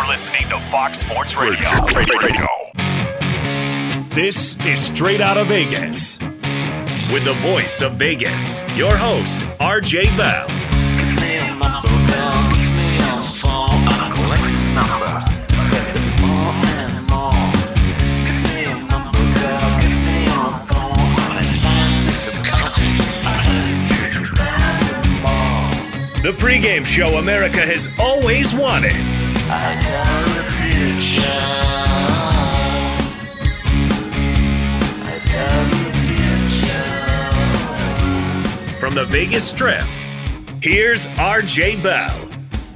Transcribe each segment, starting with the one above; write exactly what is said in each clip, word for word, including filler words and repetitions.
You're listening to Fox Sports Radio. Radio. This is Straight Outta Vegas. With the voice of Vegas, your host, R J Bell. Give me a number, girl. Give me a phone. I'm collecting numbers. More and more. Give me a number, girl. Give me a phone. I'm a scientist of counting. I tell you, future more. The pregame show America has always wanted. I tell the future. I tell the future. From the Vegas Strip, here's R J Bell.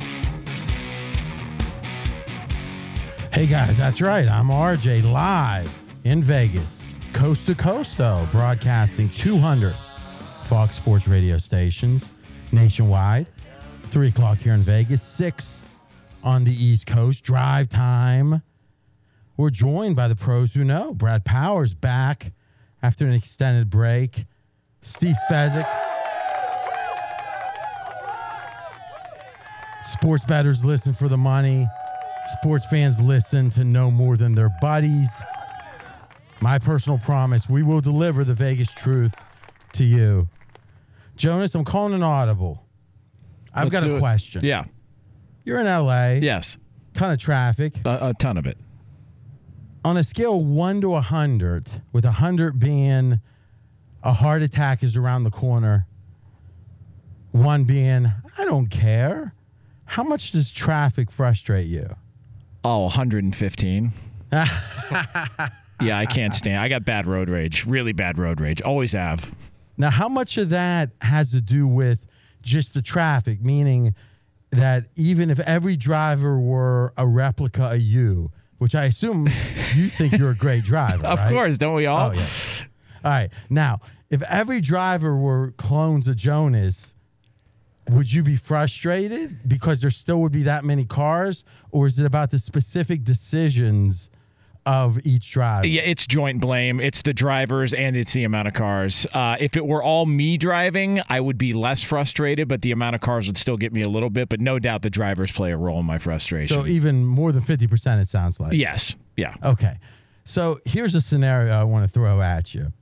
Hey guys, that's right. I'm R J live in Vegas, coast to coast though, broadcasting two hundred Fox Sports radio stations nationwide. Three o'clock here in Vegas, six on the East Coast. Drive time. We're joined by the pros who know. Brad Powers back after an extended break. Steve Fezzik. Sports bettors listen for the money. Sports fans listen to know more than their buddies. My personal promise, we will deliver the Vegas truth to you. Jonas, I'm calling an audible. I've Let's got do a it. question. Yeah. You're in L A. Yes. Ton of traffic. A, a ton of it. On a scale of one to one hundred, with one hundred being a heart attack is around the corner, one being, I don't care, how much does traffic frustrate you? Oh, one hundred fifteen. Yeah, I can't stand. I got bad road rage. Really bad road rage. Always have. Now, how much of that has to do with just the traffic, meaning that even if every driver were a replica of you, which I assume you think you're a great driver, Of right? course, don't we all? Oh, yeah. All right. Now, if every driver were clones of Jonas, would you be frustrated because there still would be that many cars? Or is it about the specific decisions of each driver? Yeah, it's joint blame. It's the drivers and it's the amount of cars. Uh, if it were all me driving, I would be less frustrated, but the amount of cars would still get me a little bit. But no doubt the drivers play a role in my frustration. So even more than fifty percent, it sounds like. Yes. Yeah. Okay. So here's a scenario I want to throw at you.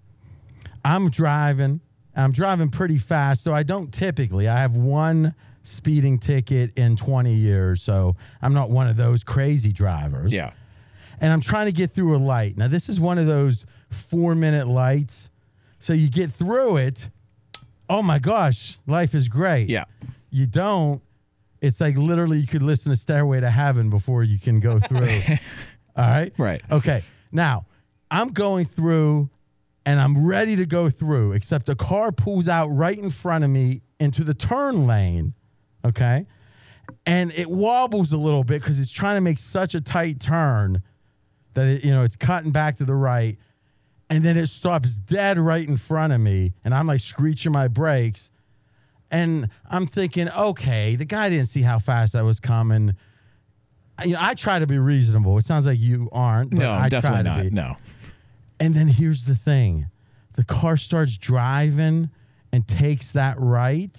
I'm driving. I'm driving pretty fast, though I don't typically. I have one speeding ticket in twenty years, so I'm not one of those crazy drivers. Yeah. And I'm trying to get through a light. Now, this is one of those four-minute lights. So you get through it. Oh, my gosh, life is great. Yeah. You don't. It's like literally you could listen to Stairway to Heaven before you can go through. All right? Right. Okay. Now, I'm going through, and I'm ready to go through, except a car pulls out right in front of me into the turn lane. Okay? And it wobbles a little bit because it's trying to make such a tight turn that it, you know, it's cutting back to the right, and then it stops dead right in front of me, and I'm like screeching my brakes, and I'm thinking, okay, the guy didn't see how fast I was coming. You know, I try to be reasonable. It sounds like you aren't, but No, I definitely try to not. be. No. And then here's the thing: the car starts driving and takes that right,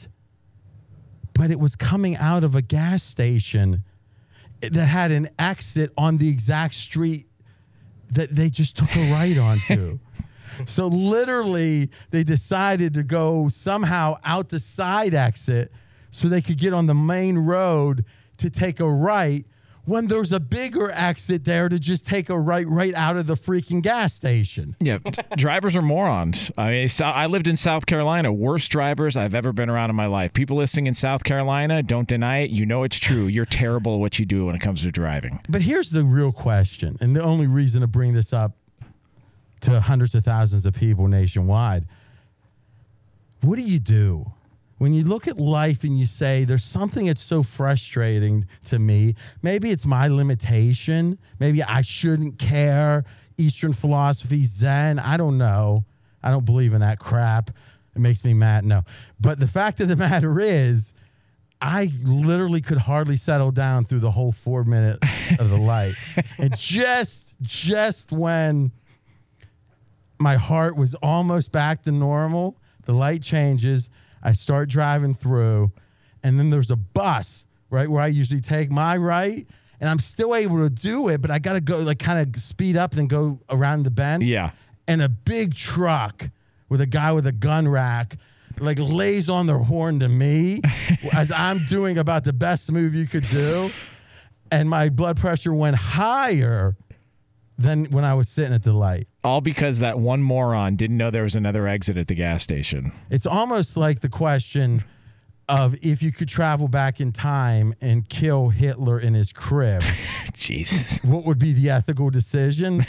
but it was coming out of a gas station that had an exit on the exact street that they just took a right onto. So literally, they decided to go somehow out the side exit so they could get on the main road to take a right when there's a bigger exit there to just take a right right out of the freaking gas station. Yeah, drivers are morons. I mean, so I lived in South Carolina. Worst drivers I've ever been around in my life. People listening in South Carolina, don't deny it. You know it's true. You're terrible at what you do when it comes to driving. But here's the real question, and the only reason to bring this up to hundreds of thousands of people nationwide. What do you do when you look at life and you say, there's something that's so frustrating to me? Maybe it's my limitation. Maybe I shouldn't care. Eastern philosophy, Zen, I don't know. I don't believe in that crap. It makes me mad. No. But the fact of the matter is, I literally could hardly settle down through the whole four minutes of the light. And just, just when my heart was almost back to normal, the light changes, I start driving through, and then there's a bus, right, where I usually take my right, and I'm still able to do it, but I got to go like kind of speed up and go around the bend. Yeah. And a big truck with a guy with a gun rack like lays on their horn to me as I'm doing about the best move you could do. And my blood pressure went higher than when I was sitting at the light. All because that one moron didn't know there was another exit at the gas station. It's almost like the question of if you could travel back in time and kill Hitler in his crib, Jesus. what would be the ethical decision?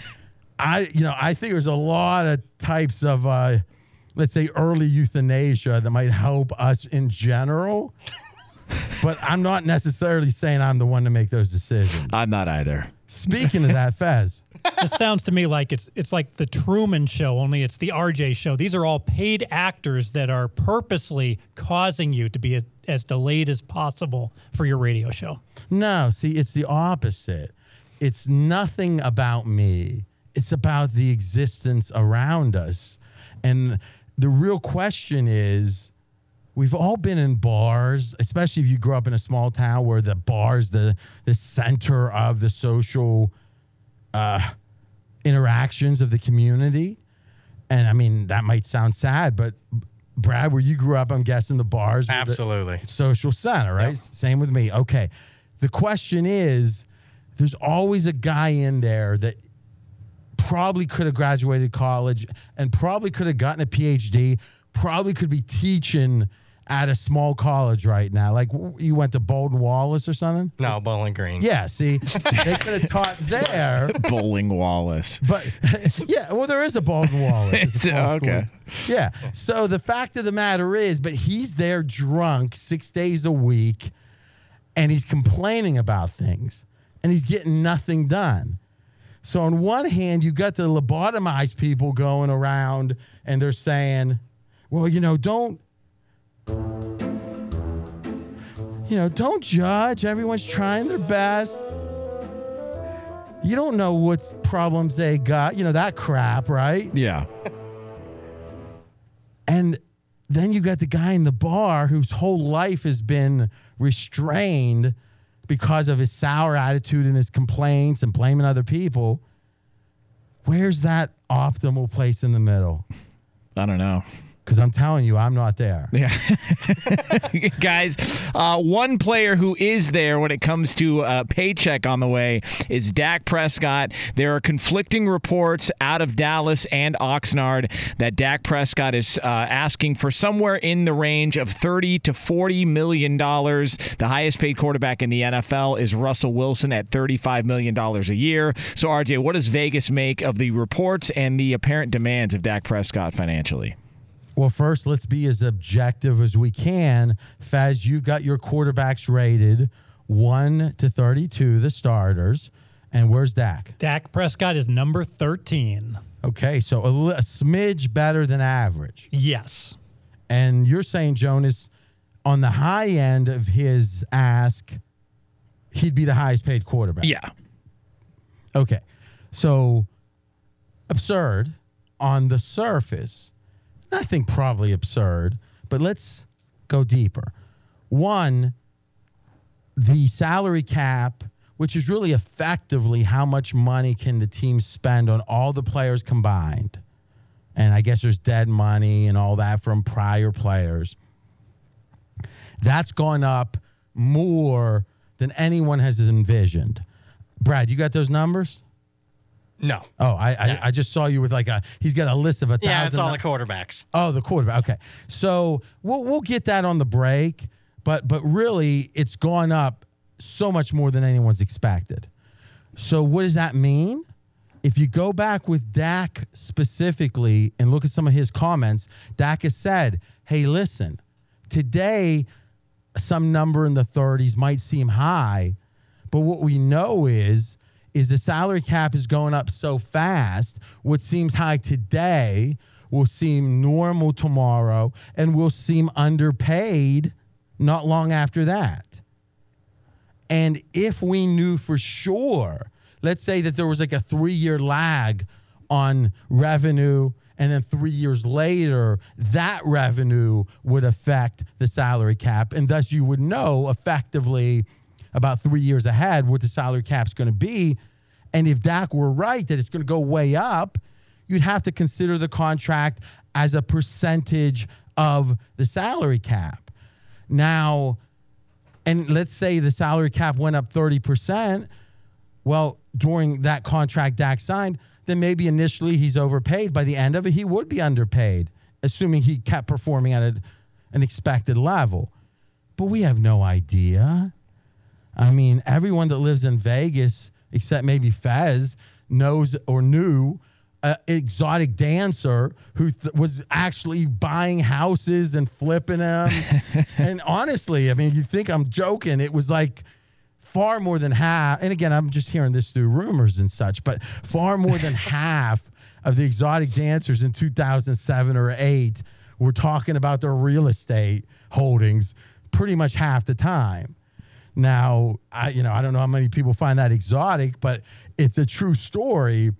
I, you know, I think there's a lot of types of, uh, let's say, early euthanasia that might help us in general. But I'm not necessarily saying I'm the one to make those decisions. I'm not either. Speaking of that, Fez. This sounds to me like it's it's like the Truman Show, only it's the R J Show. These are all paid actors that are purposely causing you to be a, as delayed as possible for your radio show. No, see, it's the opposite. It's nothing about me. It's about the existence around us. And the real question is, we've all been in bars, especially if you grew up in a small town where the bar's the, the center of the social uh, interactions of the community. And I mean, that might sound sad, but Brad, where you grew up, I'm guessing the bars were Absolutely. the social center, right? Yep. Same with me. Okay. The question is, there's always a guy in there that probably could have graduated college and probably could have gotten a P H D, probably could be teaching at a small college right now. Like you went to Bowdoin Wallace or something? No, Bowling Green. Yeah, see, they could have taught there. Bowling Wallace. But yeah, well, there is a Bowdoin Wallace. It's a It's- small okay. school. Yeah. So the fact of the matter is, but he's there drunk six days a week and he's complaining about things and he's getting nothing done. So on one hand, you got the lobotomized people going around and they're saying, well, you know, don't, you know, don't judge. Everyone's trying their best. You don't know what problems they got. You know, that crap, right? Yeah. And then you got the guy in the bar whose whole life has been restrained because of his sour attitude and his complaints and blaming other people. Where's that optimal place in the middle? I don't know. Because I'm telling you, I'm not there. Yeah. Guys, uh, one player who is there when it comes to a paycheck on the way is Dak Prescott. There are conflicting reports out of Dallas and Oxnard that Dak Prescott is uh, asking for somewhere in the range of thirty to forty million dollars. The highest paid quarterback in the N F L is Russell Wilson at thirty-five million dollars a year. So, R J, what does Vegas make of the reports and the apparent demands of Dak Prescott financially? Well, first, let's be as objective as we can. Faz, you've got your quarterbacks rated one to thirty-two, the starters. And where's Dak? Dak Prescott is number thirteen. Okay, so a, li- a smidge better than average. Yes. And you're saying, Jonas, on the high end of his ask, he'd be the highest paid quarterback. Yeah. Okay, so absurd on the surface. Nothing probably absurd, but let's go deeper. One, the salary cap, which is really effectively how much money can the team spend on all the players combined. And I guess there's dead money and all that from prior players. That's gone up more than anyone has envisioned. Brad, you got those numbers? No. Oh, I, I I just saw you with like a. He's got a list of a thousand. Yeah, it's all the quarterbacks. Oh, the quarterback. Okay, so we'll we'll get that on the break, but but really, it's gone up so much more than anyone's expected. So what does that mean? If you go back with Dak specifically and look at some of his comments, Dak has said, "Hey, listen, today, some number in the thirties might seem high, but what we know is." is the salary cap is going up so fast, what seems high today will seem normal tomorrow and will seem underpaid not long after that. And if we knew for sure, let's say that there was like a three-year lag on revenue and then three years later, that revenue would affect the salary cap. And thus you would know effectively about three years ahead what the salary cap's going to be. And if Dak were right that it's going to go way up, you'd have to consider the contract as a percentage of the salary cap. Now, and let's say the salary cap went up thirty percent. Well, during that contract Dak signed, then maybe initially he's overpaid. By the end of it, he would be underpaid, assuming he kept performing at a, an expected level. But we have no idea. I mean, everyone that lives in Vegas, except maybe Fez, knows or knew an exotic dancer who th- was actually buying houses and flipping them. And honestly, I mean, you think I'm joking. It was like far more than half. And again, I'm just hearing this through rumors and such, but far more than half of the exotic dancers in two thousand seven or eight were talking about their real estate holdings pretty much half the time. Now, I, you know, I don't know how many people find that exotic, but it's a true story.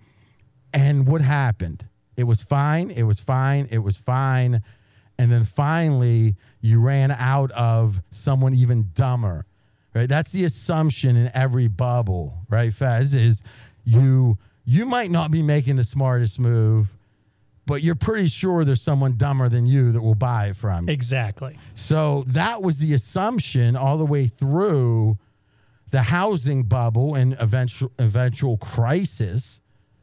And what happened? It was fine. It was fine. It was fine. And then finally, you ran out of someone even dumber, right? That's the assumption in every bubble, right, Fez, is you you might not be making the smartest move, but you're pretty sure there's someone dumber than you that will buy it from you. Exactly. So that was the assumption all the way through the housing bubble and eventual eventual crisis.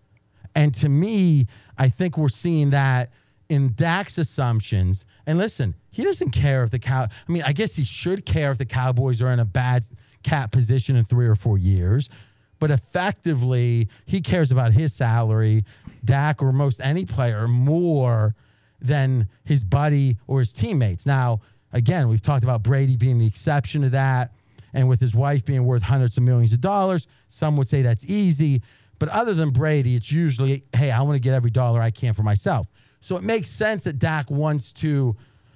And to me, I think we're seeing that in Dak's assumptions. And listen, he doesn't care if the cow. I mean, I guess he should care if the Cowboys are in a bad cap position in three or four years. But effectively, he cares about his salary, Dak or most any player, more than his buddy or his teammates. Now, again, we've talked about Brady being the exception to that. And with his wife being worth hundreds of millions of dollars, some would say that's easy. But other than Brady, it's usually, hey, I want to get every dollar I can for myself. So it makes sense that Dak wants to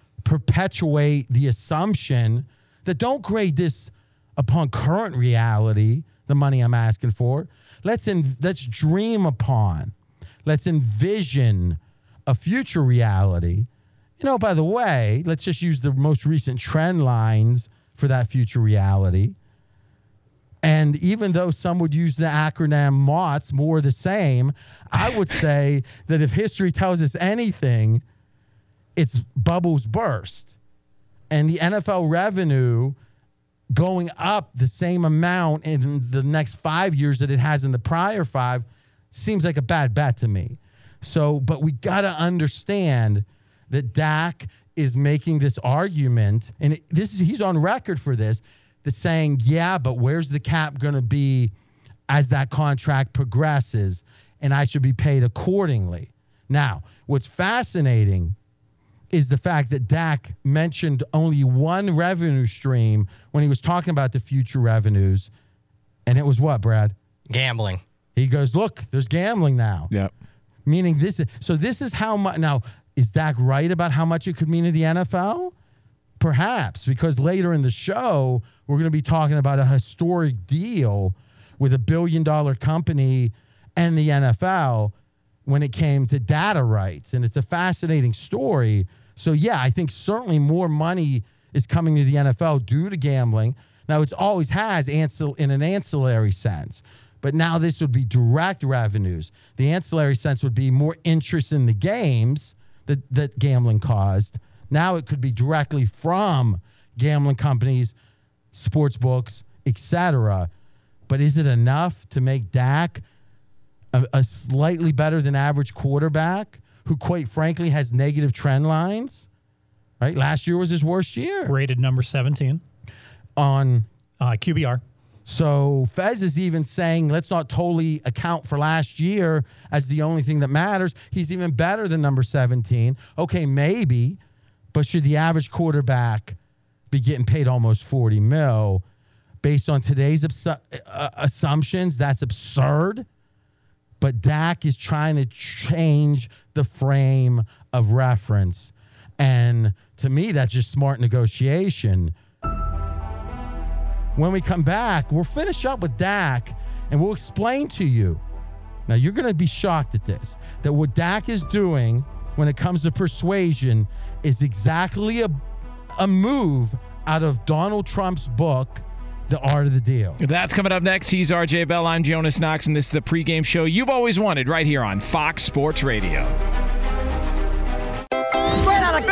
perpetuate the assumption that don't grade this upon current reality, the money I'm asking for. Let's in, let's dream upon, let's envision a future reality. You know, by the way, let's just use the most recent trend lines for that future reality. And even though some would use the acronym M O T S, more the same, I would say that if history tells us anything, it's bubbles burst. And the N F L revenue going up the same amount in the next five years that it has in the prior five seems like a bad bet to me. So, but we got to understand that Dak is making this argument, and it, this is he's on record for this, that's saying, yeah, but where's the cap going to be as that contract progresses, and I should be paid accordingly. Now, what's fascinating is the fact that Dak mentioned only one revenue stream when he was talking about the future revenues, and it was what, Brad? Gambling. He goes, look, there's gambling now. Yep. Meaning this is, so this is how much, now, is Dak right about how much it could mean to the N F L? Perhaps, because later in the show, we're going to be talking about a historic deal with a billion dollar company and the N F L when it came to data rights. And it's a fascinating story. So, yeah, I think certainly more money is coming to the N F L due to gambling. Now, it always has ancil- in an ancillary sense, but now this would be direct revenues. The ancillary sense would be more interest in the games that, that gambling caused. Now it could be directly from gambling companies, sports books, et cetera. But is it enough to make Dak a, a slightly better than average quarterback who, quite frankly, has negative trend lines? Right? Last year was his worst year. Rated number seventeen On uh, Q B R. So Fez is even saying, let's not totally account for last year as the only thing that matters. He's even better than number seventeen. Okay, maybe. But should the average quarterback be getting paid almost forty mil based on today's absu- uh, assumptions? That's absurd. But Dak is trying to change the frame of reference. And to me, that's just smart negotiation. When we come back, we'll finish up with Dak and we'll explain to you. Now, you're going to be shocked at this, that what Dak is doing when it comes to persuasion is exactly a, a move out of Donald Trump's book, The art of the deal. That's coming up next. He's R J Bell. I'm Jonas Knox, and this is the pregame show you've always wanted right here on Fox Sports Radio. Straight out of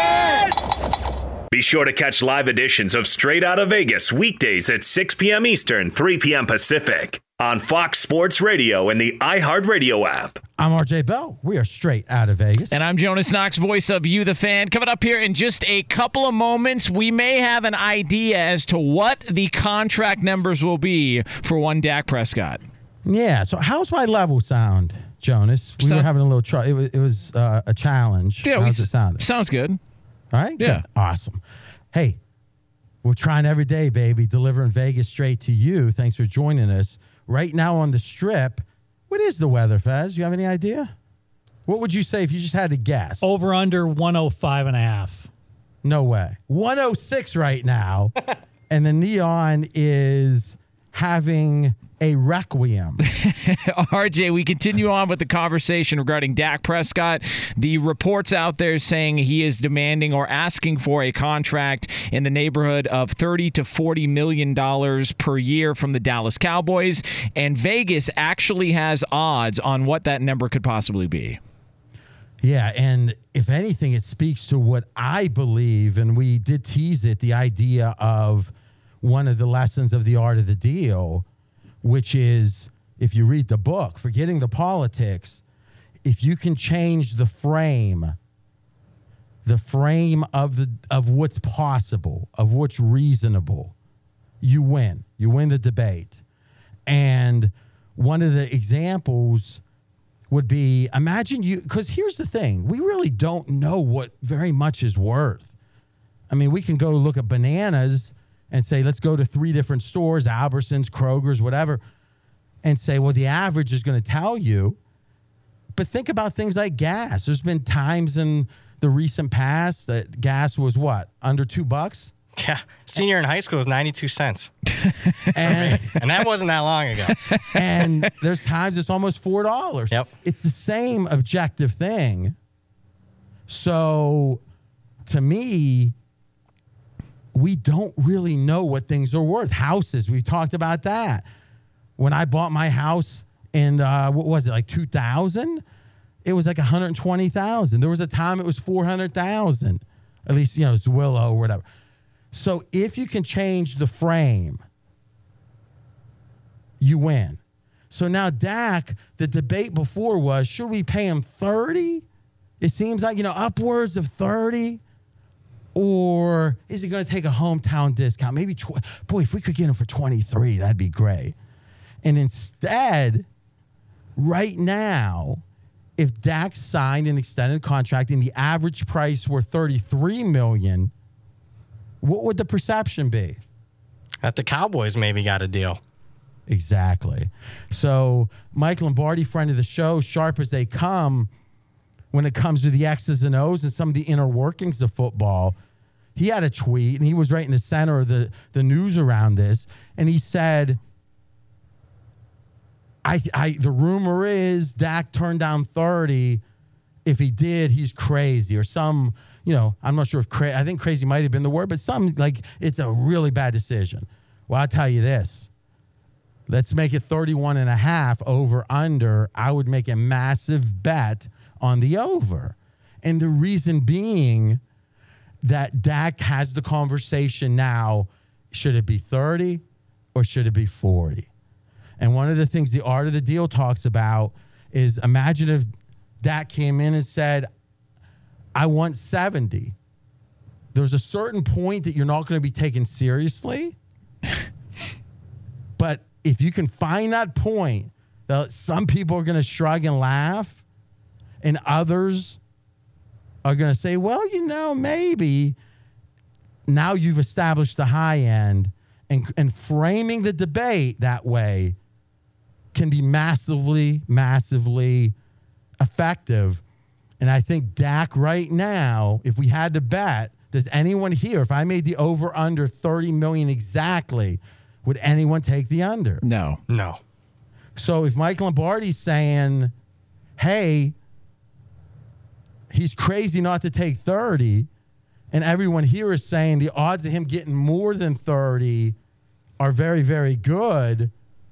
Vegas! Be sure to catch live editions of Straight Outta Vegas weekdays at six p.m. Eastern, three p.m. Pacific on Fox Sports Radio and the iHeartRadio app. I'm R J Bell. We are straight out of Vegas. And I'm Jonas Knox, voice of You, the Fan. Coming up here in just a couple of moments, we may have an idea as to what the contract numbers will be for one Dak Prescott. Yeah, so how's my level sound, Jonas? We So- were having a little trouble. It was, it was uh, a challenge. Yeah, how's we, it sound? sounds good. All right? Yeah. Good. Awesome. Hey, we're trying every day, baby, delivering Vegas straight to you. Thanks for joining us. Right now on the Strip, what is the weather, Fez? You have any idea? What would you say if you just had to guess? Over under one oh five and a half. No way. one oh six right now. And the Neon is having a requiem. R J, we continue on with the conversation regarding Dak Prescott. The reports out there saying he is demanding or asking for a contract in the neighborhood of thirty to forty million dollars per year from the Dallas Cowboys, and Vegas actually has odds on what that number could possibly be. Yeah, and if anything, it speaks to what I believe, and we did tease it, the idea of one of the lessons of the art of the deal, which is, if you read the book, forgetting the politics, if you can change the frame, the frame of the of what's possible, of what's reasonable, you win. You win the debate. And one of the examples would be, imagine you, because here's the thing, we really don't know what very much is worth. I mean, we can go look at bananas and say, let's go to three different stores, Albertsons, Kroger's, whatever, and say, well, the average is going to tell you. But think about things like gas. There's been times in the recent past that gas was what, under two bucks? Yeah. Senior in high school was ninety-two cents. And, And that wasn't that long ago. and there's times it's almost four dollars. Yep. It's the same objective thing. So to me, we don't really know what things are worth. Houses, we talked about that. When I bought my house in, uh, what was it, like two thousand? It was like one hundred twenty thousand. There was a time it was four hundred thousand. At least, you know, it's Willow or whatever. So if you can change the frame, you win. So now Dak, the debate before was, should we pay him thirty? It seems like, you know, upwards of thirty. Or is he going to take a hometown discount? Maybe, tw- boy, if we could get him for twenty-three, that'd be great. And instead, right now, if Dak signed an extended contract and the average price were thirty-three million dollars, what would the perception be? That the Cowboys maybe got a deal. Exactly. So Mike Lombardi, friend of the show, sharp as they come when it comes to the X's and O's and some of the inner workings of football, he had a tweet, and he was right in the center of the, the news around this, and he said, I, I the rumor is Dak turned down thirty. If he did, he's crazy, or some, you know, I'm not sure if cra- I think crazy might have been the word, but some, like, it's a really bad decision. Well, I'll tell you this. Let's make it thirty-one and a half over under. I would make a massive bet on the over. And the reason being that Dak has the conversation now, should it be thirty or should it be forty? And one of the things the art of the deal talks about is, imagine if Dak came in and said, I want seventy. There's a certain point that you're not going to be taken seriously. But if you can find that point, that some people are going to shrug and laugh, and others are going to say, well, you know, maybe. Now you've established the high end, and, and framing the debate that way can be massively, massively effective. And I think Dak right now, if we had to bet, does anyone here, if I made the over under thirty million exactly, would anyone take the under? No. No. So if Mike Lombardi's saying, hey, he's crazy not to take thirty, and everyone here is saying the odds of him getting more than thirty are very, very good,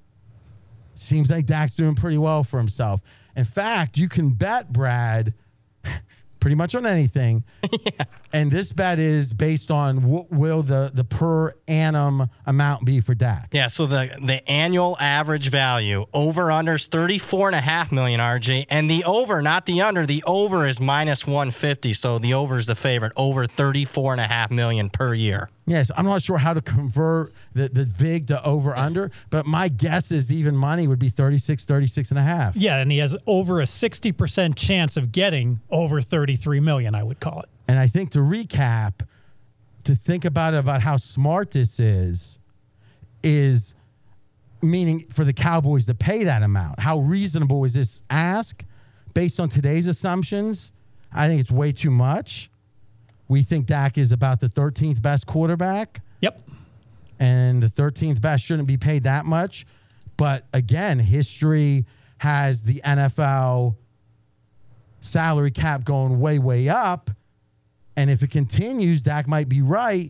seems like Dak's doing pretty well for himself. In fact, you can bet, Brad, pretty much on anything. Yeah. And this bet is based on what will the, the per annum amount be for Dak. Yeah, so the, the annual average value, over under is thirty-four and a half million, R J. And the over, not the under, the over is minus one fifty. So the over is the favorite, over thirty-four and a half million per year. Yes, I'm not sure how to convert the, the vig to over under, but my guess is even money would be thirty-six, thirty-six and a half. Yeah, and he has over a sixty percent chance of getting over thirty-three million, I would call it. And I think to recap, to think about it, about how smart this is, is meaning for the Cowboys to pay that amount. How reasonable is this ask based on today's assumptions? I think it's way too much. We think Dak is about the thirteenth best quarterback. Yep. And the thirteenth best shouldn't be paid that much. But again, history has the N F L salary cap going way, way up. And if it continues, Dak might be right,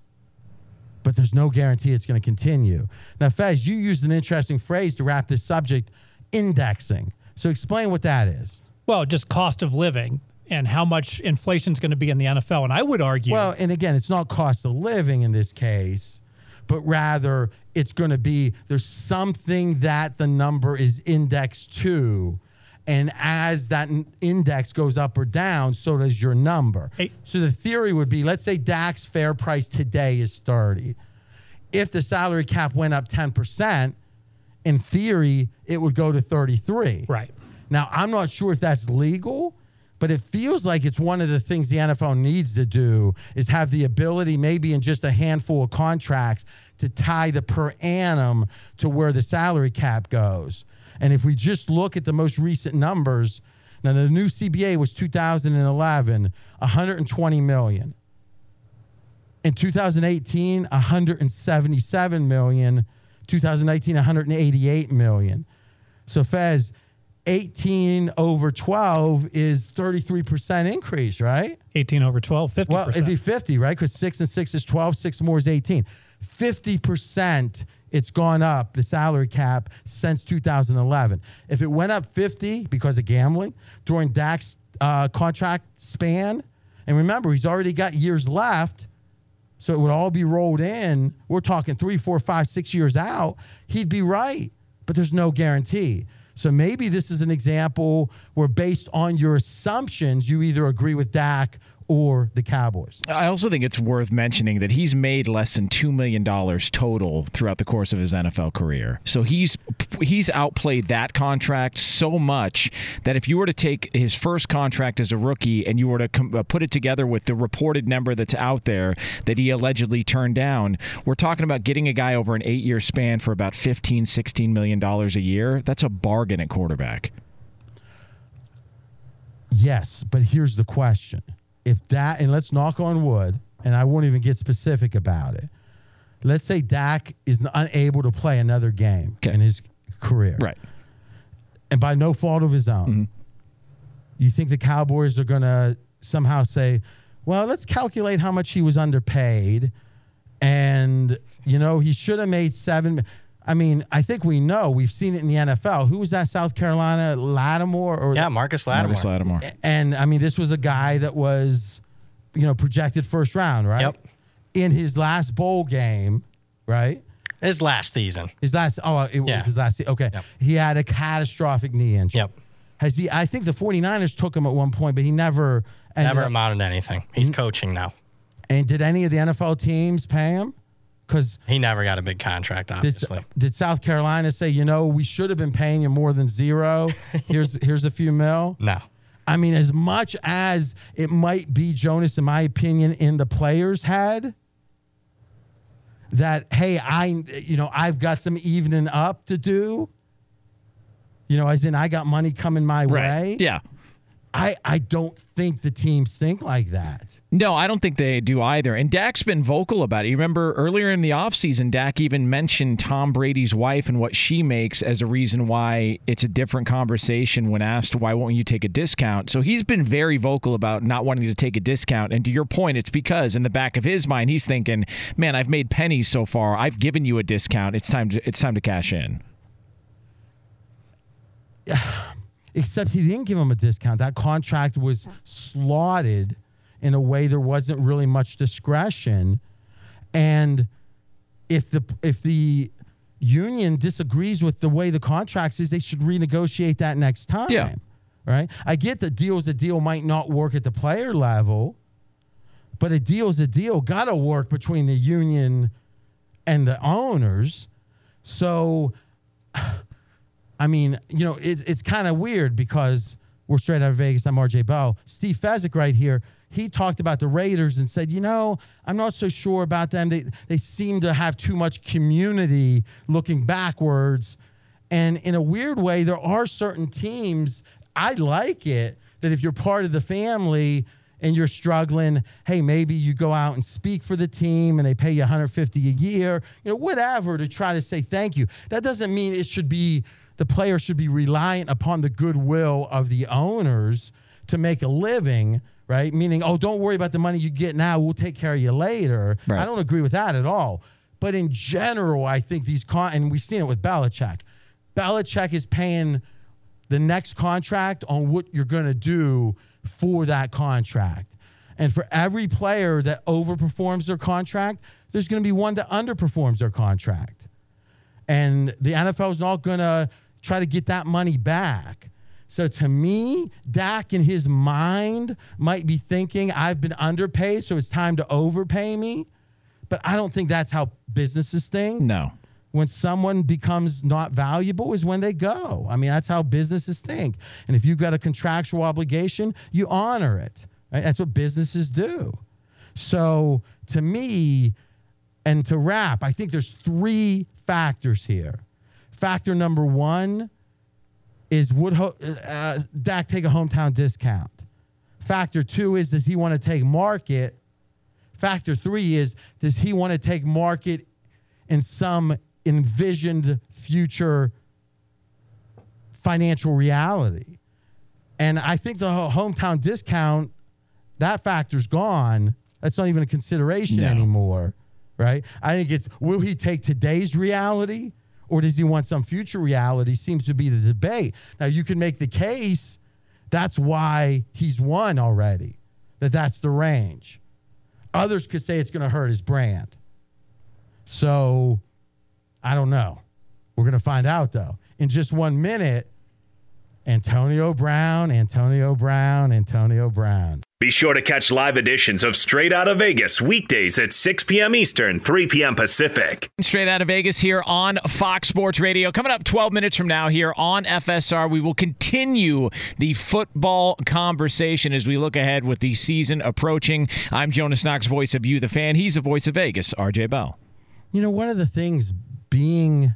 but there's no guarantee it's going to continue. Now, Fez, you used an interesting phrase to wrap this subject, indexing. So explain what that is. Well, just cost of living and how much inflation is going to be in the N F L. And I would argue. Well, and again, it's not cost of living in this case, but rather it's going to be there's something that the number is indexed to. And as that n- index goes up or down, so does your number. Hey. So the theory would be, let's say Dak's fair price today is thirty. If the salary cap went up ten percent, in theory, it would go to thirty-three. Right. Now, I'm not sure if that's legal, but it feels like it's one of the things the N F L needs to do is have the ability, maybe in just a handful of contracts, to tie the per annum to where the salary cap goes. And if we just look at the most recent numbers, now the new C B A was two thousand eleven, one hundred twenty million dollars. In two thousand eighteen, one hundred seventy-seven million dollars. two thousand nineteen, one hundred eighty-eight million dollars. So Fez, eighteen over twelve is thirty-three percent increase, right? eighteen over twelve, fifty percent. Well, it'd be fifty, right? Because six and six is twelve, six more is eighteen. fifty percent it's gone up, the salary cap, since two thousand eleven. If it went up fifty because of gambling during Dak's uh, contract span, and remember, he's already got years left, so it would all be rolled in. We're talking three, four, five, six years out. He'd be right, but there's no guarantee. So maybe this is an example where based on your assumptions, you either agree with Dak or the Cowboys. I also think it's worth mentioning that he's made less than two million dollars total throughout the course of his N F L career. So he's he's outplayed that contract so much that if you were to take his first contract as a rookie and you were to com- uh, put it together with the reported number that's out there that he allegedly turned down, we're talking about getting a guy over an eight-year span for about fifteen, sixteen million dollars a year. That's a bargain at quarterback. Yes, but here's the question. If that, and let's knock on wood, and I won't even get specific about it. Let's say Dak is unable to play another game okay. in his career. Right. And by no fault of his own. Mm-hmm. You think the Cowboys are going to somehow say, well, let's calculate how much he was underpaid. And, you know, he should have made seven. I mean, I think we know. We've seen it in the N F L. Who was that, South Carolina? Lattimore? Or yeah, Marcus Lattimore. Marcus Lattimore. And, I mean, this was a guy that was, you know, projected first round, right? Yep. In his last bowl game, right? His last season. His last, oh, it was Yeah. his last season. Okay. Yep. He had a catastrophic knee injury. Yep. Has he, I think the 49ers took him at one point, but he never. ended Never up- amounted to anything. He's coaching now. And did any of the N F L teams pay him? Because He never got a big contract, did, obviously. did South Carolina say, you know, we should have been paying you more than zero? Here's here's a few mil. No. I mean, as much as it might be, Jonas, in my opinion, in the player's head, that, hey, I, you know, I've got some evening up to do. You know, as in I got money coming my Right. way. Yeah. I, I don't think the teams think like that. No, I don't think they do either. And Dak's been vocal about it. You remember earlier in the offseason, Dak even mentioned Tom Brady's wife and what she makes as a reason why it's a different conversation when asked, why won't you take a discount? So he's been very vocal about not wanting to take a discount. And to your point, it's because in the back of his mind, he's thinking, man, I've made pennies so far. I've given you a discount. It's time to, it's time to cash in. Except he didn't give him a discount. That contract was slotted in a way there wasn't really much discretion. And if the if the union disagrees with the way the contract is, they should renegotiate that next time. Yeah. Right? I get the deal's a deal might not work at the player level, but a deal's a deal. Got to work between the union and the owners. So I mean, you know, it, it's kind of weird because we're straight out of Vegas. I'm R J Bell. Steve Fezzik right here. He talked about the Raiders and said, you know, I'm not so sure about them. They they seem to have too much community looking backwards. And in a weird way, there are certain teams, I like it, that if you're part of the family and you're struggling, hey, maybe you go out and speak for the team and they pay you one hundred fifty dollars a year, you know, whatever, to try to say thank you. That doesn't mean it should be the player should be reliant upon the goodwill of the owners to make a living, right? Meaning, oh, don't worry about the money you get now. We'll take care of you later. Right. I don't agree with that at all. But in general, I think these con- – and we've seen it with Belichick. Belichick is paying the next contract on what you're going to do for that contract. And for every player that overperforms their contract, there's going to be one that underperforms their contract. And the N F L is not going to try to get that money back. So to me, Dak in his mind might be thinking, I've been underpaid, so it's time to overpay me. But I don't think that's how businesses think. No. When someone becomes not valuable is when they go. I mean, that's how businesses think. And if you've got a contractual obligation, you honor it. Right? That's what businesses do. So to me, and to wrap, I think there's three factors here. Factor number one is would ho- uh, Dak take a hometown discount? Factor two is, does he want to take market? Factor three is, does he want to take market in some envisioned future financial reality? And I think the hometown discount, that factor's gone. That's not even a consideration No. anymore, right? I think it's, will he take today's reality or does he want some future reality? Seems to be the debate. Now, you can make the case that's why he's won already, that that's the range. Others could say it's going to hurt his brand. So, I don't know. We're going to find out, though. In just one minute, Antonio Brown, Antonio Brown, Antonio Brown. Be sure to catch live editions of Straight Outta Vegas weekdays at six p.m. Eastern, three p.m. Pacific. Straight out of Vegas here on Fox Sports Radio. Coming up twelve minutes from now here on F S R, we will continue the football conversation as we look ahead with the season approaching. I'm Jonas Knox, voice of You, the fan. He's the voice of Vegas, R J Bell. You know, one of the things being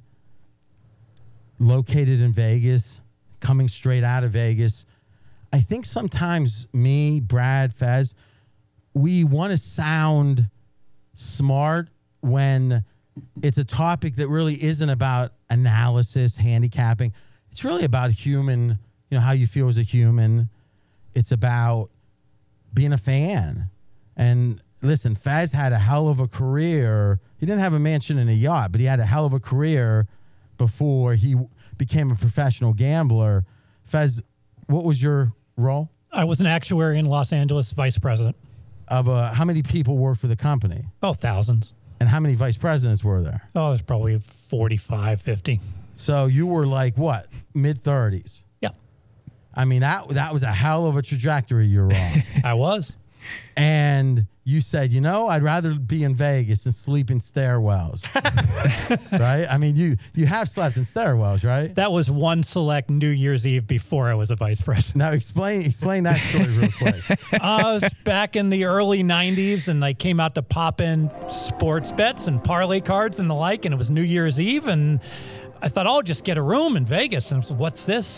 located in Vegas, coming straight out of Vegas, I think sometimes me, Brad, Fez, we want to sound smart when it's a topic that really isn't about analysis, handicapping. It's really about human, you know, how you feel as a human. It's about being a fan. And listen, Fez had a hell of a career. He didn't have a mansion and a yacht, but he had a hell of a career before he became a professional gambler. Fez, what was your role? I was an actuary in Los Angeles, vice president. Of uh, how many people worked for the company? Oh, thousands. And how many vice presidents were there? Oh, there's probably forty-five, fifty. So you were like, what, mid-thirties? Yeah, I mean, that that was a hell of a trajectory you were on. I was. And you said, you know, I'd rather be in Vegas than sleep in stairwells. Right? I mean, you you have slept in stairwells, right? That was one select New Year's Eve before I was a vice president. Now explain explain that story real quick. I was back in the early nineties, and I came out to pop in sports bets and parlay cards and the like, and it was New Year's Eve, and I thought, oh, I'll just get a room in Vegas. And I was, what's this?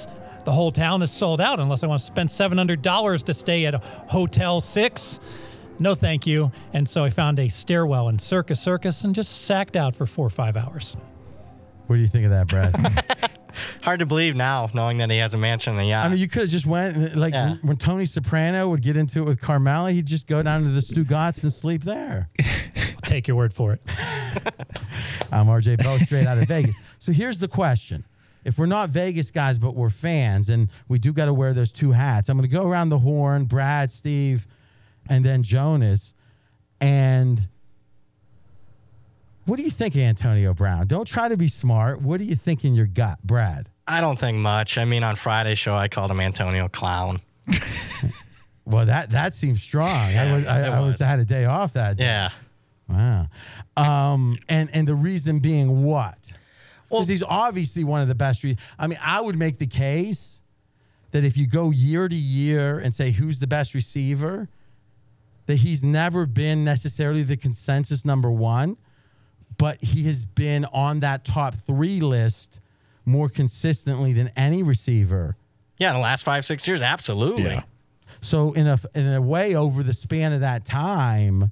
the whole town is sold out unless I want to spend seven hundred dollars to stay at Hotel Six. No, thank you. And so I found a stairwell in Circus Circus and just sacked out for four or five hours. What do you think of that, Brad? Hard to believe now, knowing that he has a mansion and a yacht. I mean, you could have just went, and, like, Yeah. when Tony Soprano would get into it with Carmela, he'd just go down to the Stugatz and sleep there. Take your word for it. I'm R J Bell, straight out of Vegas. So here's the question. If we're not Vegas guys, but we're fans, and we do got to wear those two hats, I'm going to go around the horn, Brad, Steve, and then Jonas. And what do you think of Antonio Brown? Don't try to be smart. What do you think in your gut, Brad? I don't think much. I mean, on Friday's show, I called him Antonio Clown. Well, that that seems strong. I was I, it I was was. I had a day off that day. Yeah. Wow. Um, and and the reason being what? Well- Because he's obviously one of the best. Re- I mean, I would make the case that if you go year to year and say who's the best receiver, that he's never been necessarily the consensus number one, but he has been on that top three list more consistently than any receiver. Yeah, in the last five, six years, absolutely. Yeah. So in a in a way, over the span of that time,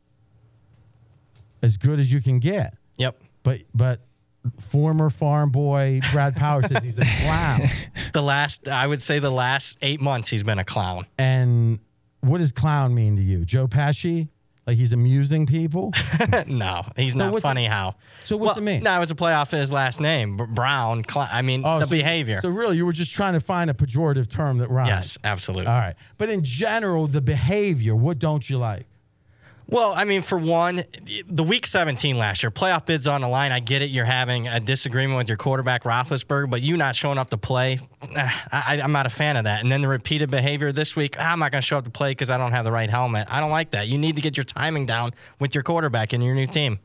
as good as you can get. Yep. But but former farm boy Brad Power says he's a clown. The last, I would say the last eight months, he's been a clown. And what does clown mean to you? Joe Pesci? Like he's amusing people? No, he's So not what's funny it- how. so what's Well, it mean? No, it was a play off of his last name, Br- Brown. Cl- I mean, Oh, the so- behavior. So really, you were just trying to find a pejorative term that rhymes. Yes, absolutely. All right. But in general, the behavior, what don't you like? Well, I mean, for one, the week seventeen last year, playoff bids on the line. I get it. You're having a disagreement with your quarterback, Roethlisberger, but you not showing up to play, eh, I, I'm not a fan of that. And then the repeated behavior this week, I'm not going to show up to play because I don't have the right helmet. I don't like that. You need to get your timing down with your quarterback and your new team.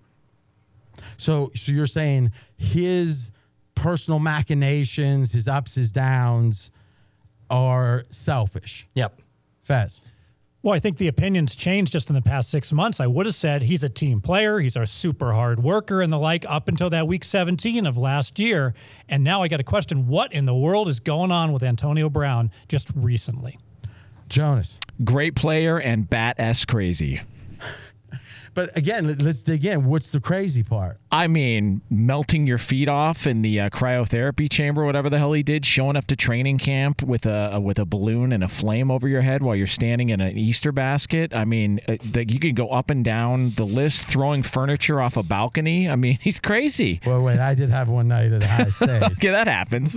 So so you're saying his personal machinations, his ups, his downs are selfish. Yep. Fez. Well, I think the opinions changed just in the past six months. I would have said he's a team player, he's a super hard worker and the like up until that week seventeen of last year. And now I got to question what in the world is going on with Antonio Brown just recently. Jonas. Great player and bat-s crazy. But again, let- let's dig in. What's the crazy part? I mean, melting your feet off in the uh, cryotherapy chamber, whatever the hell he did, showing up to training camp with a, a with a balloon and a flame over your head while you're standing in an Easter basket. I mean, uh, the, you can go up and down the list, throwing furniture off a balcony. I mean, he's crazy. Well, wait, I did have one night at Ohio State. Okay, that happens.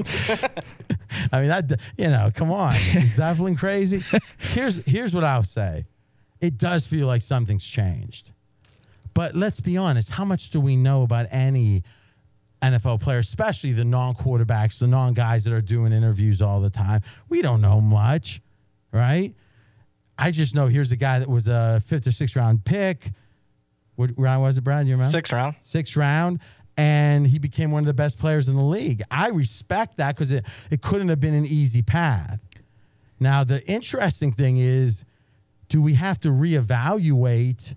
I mean, that you know, come on, is Zeppelin crazy? Here's here's what I'll say. It does feel like something's changed. But let's be honest, how much do we know about any N F L player, especially the non-quarterbacks, the non-guys that are doing interviews all the time? We don't know much, right? I just know here's a guy that was a fifth or sixth round pick. What round was it, Brad? You remember? Sixth round. Sixth round. And he became one of the best players in the league. I respect that because it, it couldn't have been an easy path. Now, the interesting thing is, do we have to reevaluate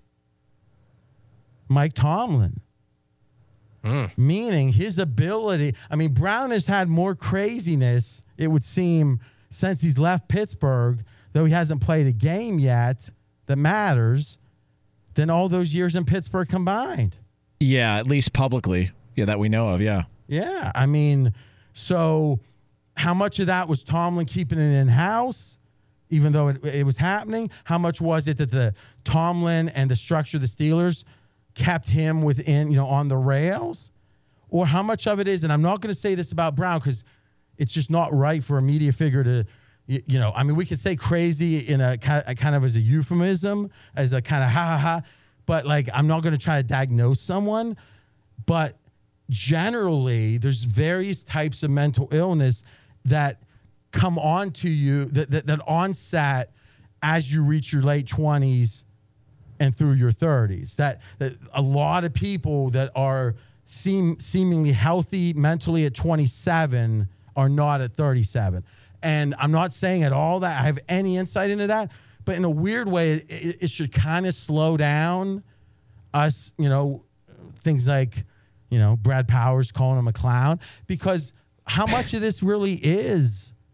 Mike Tomlin? Meaning his ability. I mean, Brown has had more craziness, it would seem, since he's left Pittsburgh, though he hasn't played a game yet that matters, than all those years in Pittsburgh combined. Yeah, at least publicly. Yeah, that we know of, yeah. Yeah, I mean, so how much of that was Tomlin keeping it in-house, even though it, it was happening? How much was it that the Tomlin and the structure of the Steelers kept him within, you know, on the rails? Or how much of it is, and I'm not going to say this about Brown because it's just not right for a media figure to, you, you know, I mean, we could say crazy in a, ki- a kind of as a euphemism, as a kind of ha ha ha, but like, I'm not going to try to diagnose someone, but generally there's various types of mental illness that come on to you, that, that, that onset as you reach your late twenties and through your thirties. That, that a lot of people that are seem seemingly healthy mentally at twenty-seven are not at thirty-seven. And I'm not saying at all that I have any insight into that, but in a weird way, it, it should kind of slow down us, you know, things like, you know, Brad Powers calling him a clown, because how much of this really is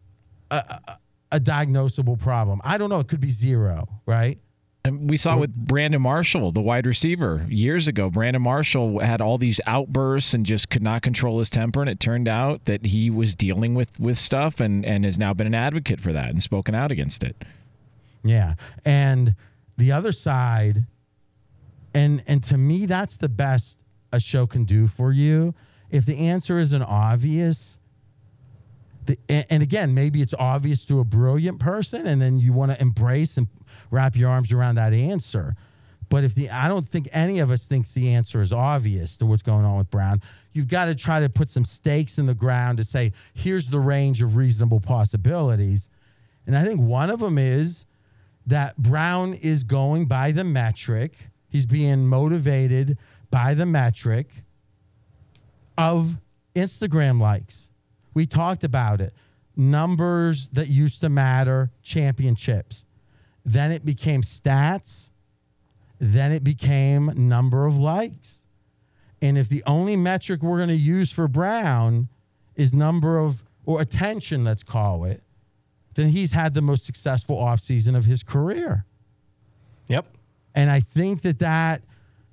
a, a, a diagnosable problem? I don't know. It could be zero, right? And we saw with Brandon Marshall, the wide receiver, years ago. Brandon Marshall had all these outbursts and just could not control his temper, and it turned out that he was dealing with, with stuff and, and has now been an advocate for that and spoken out against it. Yeah. And the other side, and and to me, that's the best a show can do for you. If the answer isn't obvious, the, and, and again, maybe it's obvious to a brilliant person, and then you want to embrace and wrap your arms around that answer. But if the, I don't think any of us thinks the answer is obvious to what's going on with Brown. You've got to try to put some stakes in the ground to say, here's the range of reasonable possibilities. And I think one of them is that Brown is going by the metric. He's being motivated by the metric of Instagram likes. We talked about it. Numbers that used to matter, championships. Then it became stats. Then it became number of likes. And if the only metric we're going to use for Brown is number of, or attention, let's call it, then he's had the most successful offseason of his career. Yep. And I think that that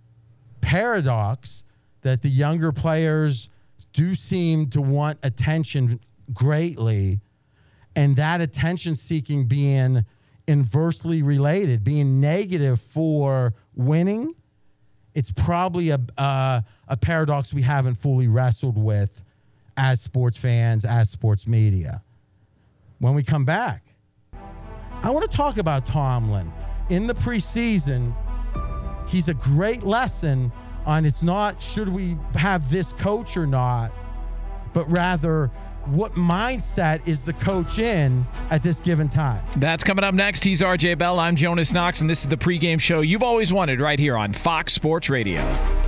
paradox that the younger players do seem to want attention greatly, and that attention seeking being inversely related, being negative for winning, it's probably a, uh, a paradox we haven't fully wrestled with as sports fans, as sports media. When we come back, I want to talk about Tomlin. In the preseason, he's a great lesson on it's not should we have this coach or not, but rather what mindset is the coach in at this given time. That's coming up next. He's R J Bell. I'm Jonas Knox, and this is the pregame show you've always wanted right here on Fox Sports Radio.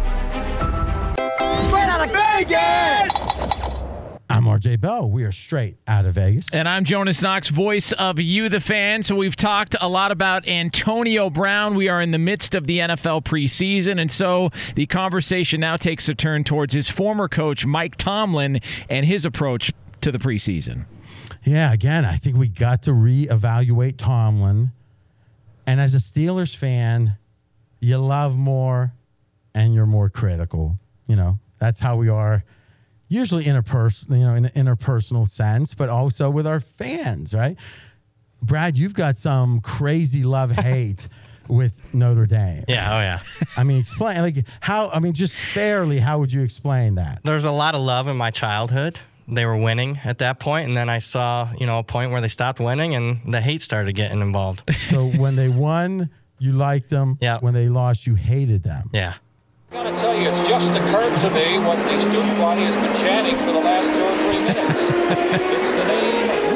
Straight out of Vegas! I'm R J Bell. We are straight out of Vegas. And I'm Jonas Knox, voice of You, the Fan. So we've talked a lot about Antonio Brown. We are in the midst of the N F L preseason, and so the conversation now takes a turn towards his former coach, Mike Tomlin, and his approach to the preseason. Yeah, again, I think we got to reevaluate Tomlin. And as a Steelers fan, you love more and you're more critical. You know, that's how we are. Usually interpersonal, you know, in an interpersonal sense, but also with our fans, right? Brad, you've got some crazy love-hate with Notre Dame. Yeah, oh yeah. I mean, explain, like, how, I mean, just fairly, how would you explain that? There's a lot of love in my childhood. They were winning at that point, and then I saw, you know, a point where they stopped winning, and the hate started getting involved. So when they won, you liked them. Yeah. When they lost, you hated them. Yeah. I gotta tell you, it's just occurred to me what the student body has been chanting for the last two or three minutes. It's the name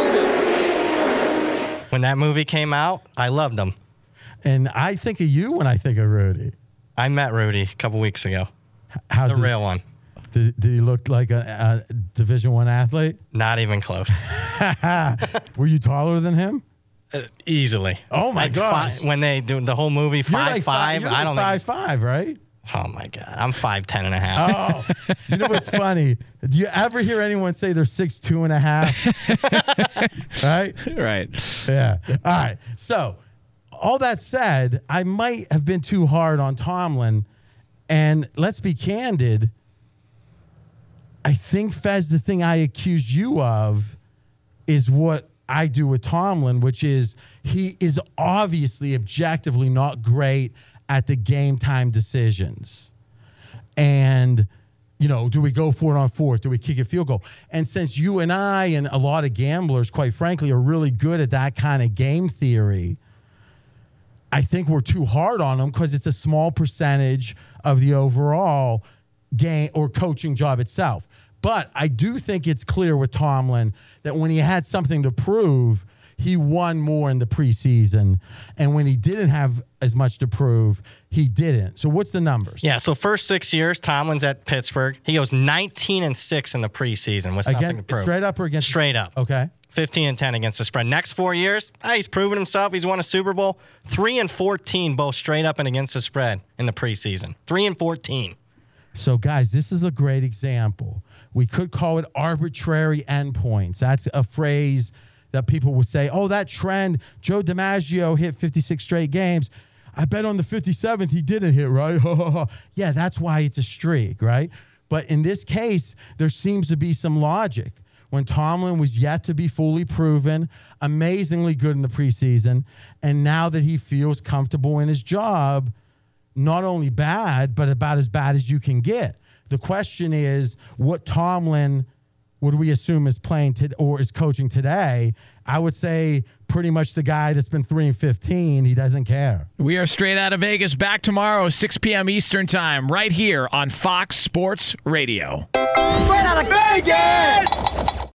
Rudy. When that movie came out, I loved them. And I think of you when I think of Rudy. I met Rudy a couple weeks ago. How's The his- real one. Did, did he look like a, a Division One athlete? Not even close. Were you taller than him? Uh, easily. Oh, my Like gosh. fi- when they do the whole movie You're five like five, you're I like don't five think. five, right? it's- Oh my god, I'm five ten and a half. Oh, you know what's funny? Do you ever hear anyone say they're six two and a half? Right? Right. Yeah. All right. So, all that said, I might have been too hard on Tomlin, and let's be candid. I think, Fez, the thing I accuse you of is what I do with Tomlin, which is he is obviously objectively not great at the game time decisions. And, you know, do we go for it on fourth? Do we kick a field goal? And since you and I and a lot of gamblers, quite frankly, are really good at that kind of game theory, I think we're too hard on them because it's a small percentage of the overall game or coaching job itself. But I do think it's clear with Tomlin that when he had something to prove, he won more in the preseason. And when he didn't have as much to prove, he didn't. So what's the numbers? Yeah, so first six years, Tomlin's at Pittsburgh. He goes nineteen and six in the preseason with something Again, to prove. straight up or against? Straight up. Okay. fifteen and ten against the spread. Next four years, ah, he's proven himself. He's won a Super Bowl. three and fourteen, both straight up and against the spread in the preseason. three and fourteen. So, guys, this is a great example. We could call it arbitrary endpoints. That's a phrase that people will say, oh, that trend, Joe DiMaggio hit fifty-six straight games. I bet on the fifty-seventh he didn't hit, right? Yeah, that's why it's a streak, right? But in this case, there seems to be some logic. When Tomlin was yet to be fully proven, amazingly good in the preseason, and now that he feels comfortable in his job, not only bad, but about as bad as you can get. The question is, what Tomlin would we assume is playing to, or is coaching today? I would say pretty much the guy that's been three and fifteen. He doesn't care. We are straight out of Vegas. Back tomorrow, six p.m. Eastern time, right here on Fox Sports Radio. Straight out of Vegas!